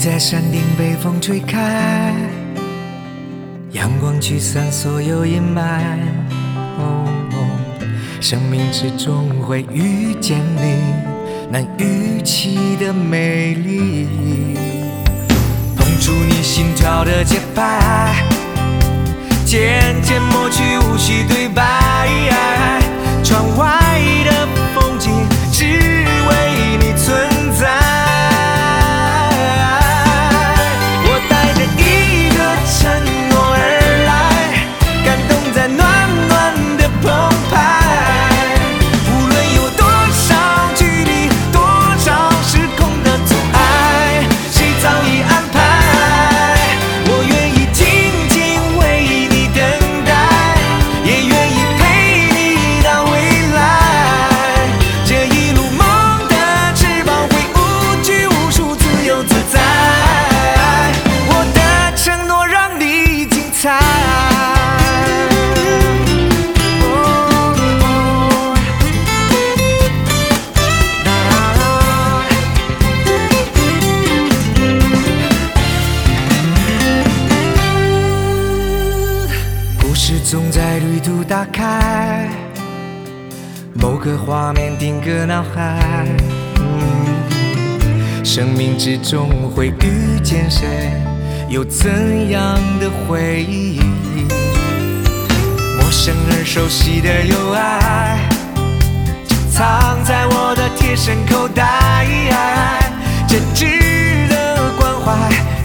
在山顶被风吹开，阳光驱散所有阴霾。生命之中会遇见你，难预期的美丽，碰触你心跳的节拍，渐渐抹去无需对白。窗外的风景只为你存在。我带着一个承诺而来，感动在暖暖的澎湃。无论有多少距离，多少时空的阻碍，谁早已安排。我愿意静静为你等待，也愿意陪你到未来。这一路梦的翅膀会无拘无束，自由自在。我的承诺让你精彩。故事总在旅途打开，某个画面定格脑海。生命之中会遇见谁，有怎样的回忆？陌生而熟悉的友爱，就藏在我的贴身口袋。这值得关怀。